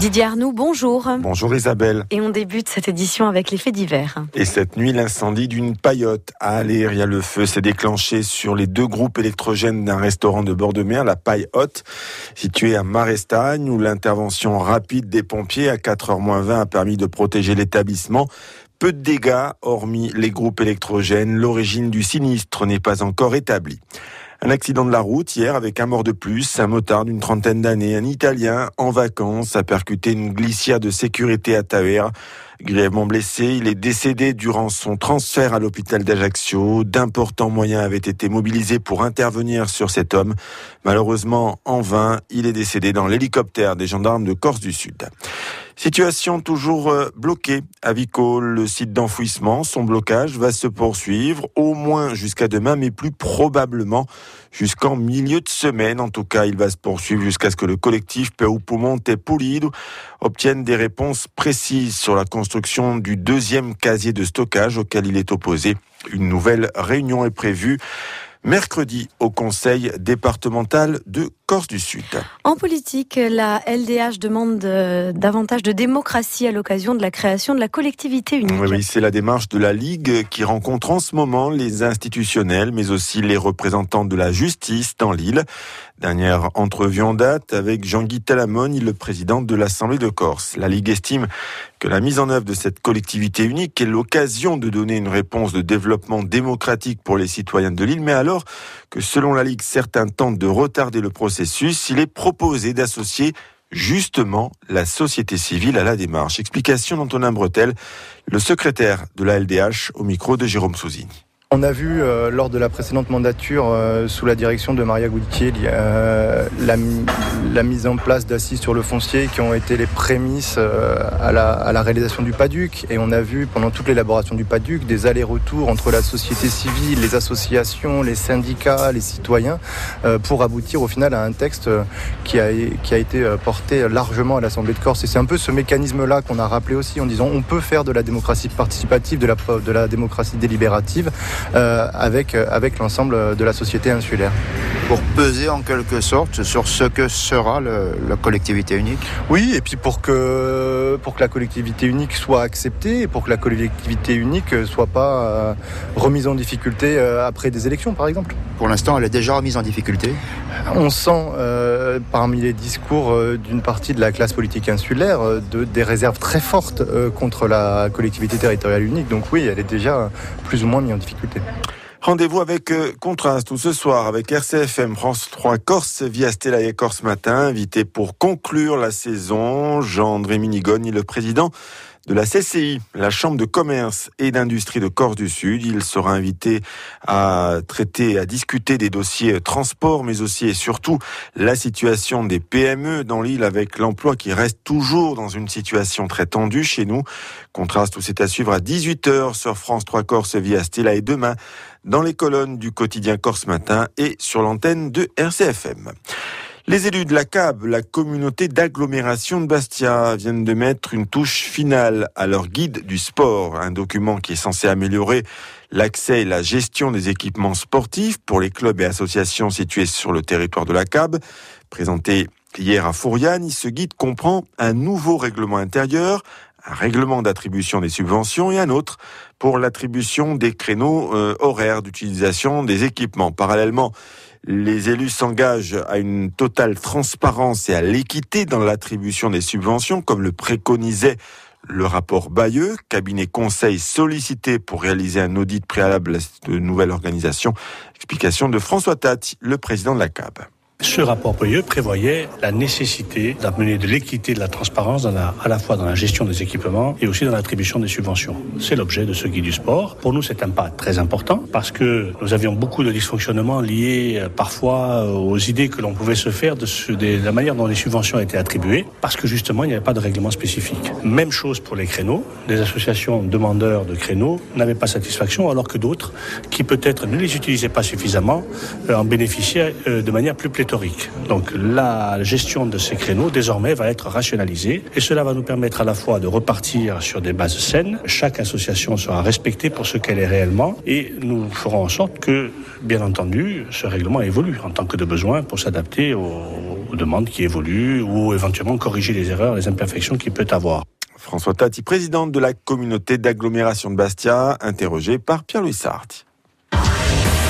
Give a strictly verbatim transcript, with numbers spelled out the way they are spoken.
Didier Arnoux, bonjour. Bonjour Isabelle. Et on débute cette édition avec les faits divers. Et cette nuit, l'incendie d'une paillote à Aller. Le feu s'est déclenché sur les deux groupes électrogènes d'un restaurant de bord de mer, la Paille Haute, situé à Marestagne, où l'intervention rapide des pompiers à quatre heures moins vingt a permis de protéger l'établissement. Peu de dégâts, hormis les groupes électrogènes. L'origine du sinistre n'est pas encore établie. Un accident de la route hier avec un mort de plus, un motard d'une trentaine d'années, un Italien en vacances a percuté une glissière de sécurité à Taver. Grièvement blessé, il est décédé durant son transfert à l'hôpital d'Ajaccio. D'importants moyens avaient été mobilisés pour intervenir sur cet homme. Malheureusement, en vain, il est décédé dans l'hélicoptère des gendarmes de Corse du Sud. Situation toujours bloquée à Vico, le site d'enfouissement. Son blocage va se poursuivre au moins jusqu'à demain, mais plus probablement jusqu'en milieu de semaine. En tout cas, il va se poursuivre jusqu'à ce que le collectif Peu Monte Pulido obtienne des réponses précises sur la construction du deuxième casier de stockage auquel il est opposé. Une nouvelle réunion est prévue mercredi au conseil départemental de Corse du Sud. En politique, la L D H demande de, davantage de démocratie à l'occasion de la création de la collectivité unique. Oui, oui, c'est la démarche de la Ligue qui rencontre en ce moment les institutionnels, mais aussi les représentants de la justice dans l'île. Dernière entrevue en date avec Jean-Guy Talamone, le président de l'Assemblée de Corse. La Ligue estime que la mise en œuvre de cette collectivité unique est l'occasion de donner une réponse de développement démocratique pour les citoyens de l'île, mais alors que selon la Ligue, certains tentent de retarder le processus, il est proposé d'associer justement la société civile à la démarche. Explication d'Antonin Bretel, le secrétaire de la L D H, au micro de Jérôme Souzini. On a vu euh, lors de la précédente mandature, euh, sous la direction de Maria Goutier, euh, la, la mise en place d'assises sur le foncier qui ont été les prémices euh, à, la, à la réalisation du PADUC. Et on a vu pendant toute l'élaboration du PADUC des allers-retours entre la société civile, les associations, les syndicats, les citoyens, euh, pour aboutir au final à un texte qui a, qui a été porté largement à l'Assemblée de Corse. Et c'est un peu ce mécanisme-là qu'on a rappelé aussi en disant on peut faire de la démocratie participative, de la, de la démocratie délibérative, Euh, avec, euh, avec l'ensemble de la société insulaire. Pour peser en quelque sorte sur ce que sera le, la collectivité unique. Oui, et puis pour que, pour que la collectivité unique soit acceptée, et pour que la collectivité unique ne soit pas euh, remise en difficulté euh, après des élections, par exemple. Pour l'instant, elle est déjà remise en difficulté. On sent euh, parmi les discours euh, d'une partie de la classe politique insulaire euh, de, des réserves très fortes euh, contre la collectivité territoriale unique. Donc oui, elle est déjà plus ou moins mise en difficulté. Rendez-vous avec euh, Contraste tout ce soir avec R C F M France trois Corse via Stella et Corse Matin, invité pour conclure la saison, Jean-André Minigogne, le président de la C C I, la Chambre de commerce et d'industrie de Corse du Sud. Il sera invité à traiter, à discuter des dossiers transport, mais aussi et surtout la situation des P M E dans l'île avec l'emploi qui reste toujours dans une situation très tendue chez nous. Contraste, tout c'est à suivre à dix-huit heures sur France trois Corse via Stella et demain dans les colonnes du quotidien Corse Matin et sur l'antenne de R C F M. Les élus de la C A B, la communauté d'agglomération de Bastia, viennent de mettre une touche finale à leur guide du sport, un document qui est censé améliorer l'accès et la gestion des équipements sportifs pour les clubs et associations situés sur le territoire de la C A B. Présenté hier à Fouriane, ce guide comprend un nouveau règlement intérieur, un règlement d'attribution des subventions et un autre pour l'attribution des créneaux euh, horaires d'utilisation des équipements. Parallèlement, les élus s'engagent à une totale transparence et à l'équité dans l'attribution des subventions, comme le préconisait le rapport Bayeux, cabinet conseil sollicité pour réaliser un audit préalable de nouvelle organisation. Explication de François Tati, le président de la C A B. Ce rapport Bayeux prévoyait la nécessité d'amener de l'équité et de la transparence dans la, à la fois dans la gestion des équipements et aussi dans l'attribution des subventions. C'est l'objet de ce guide du sport. Pour nous, c'est un pas très important parce que nous avions beaucoup de dysfonctionnements liés euh, parfois euh, aux idées que l'on pouvait se faire de, ce, de la manière dont les subventions étaient attribuées parce que justement, il n'y avait pas de règlement spécifique. Même chose pour les créneaux. Des associations demandeurs de créneaux n'avaient pas satisfaction alors que d'autres, qui peut-être ne les utilisaient pas suffisamment, euh, en bénéficiaient euh, de manière plus pléthorique. pléthoriques. Donc la gestion de ces créneaux désormais va être rationalisée et cela va nous permettre à la fois de repartir sur des bases saines. Chaque association sera respectée pour ce qu'elle est réellement et nous ferons en sorte que, bien entendu, ce règlement évolue en tant que de besoin pour s'adapter aux, aux demandes qui évoluent ou éventuellement corriger les erreurs, les imperfections qu'il peut avoir. François Tati, présidente de la communauté d'agglomération de Bastia, interrogé par Pierre-Louis Sarti.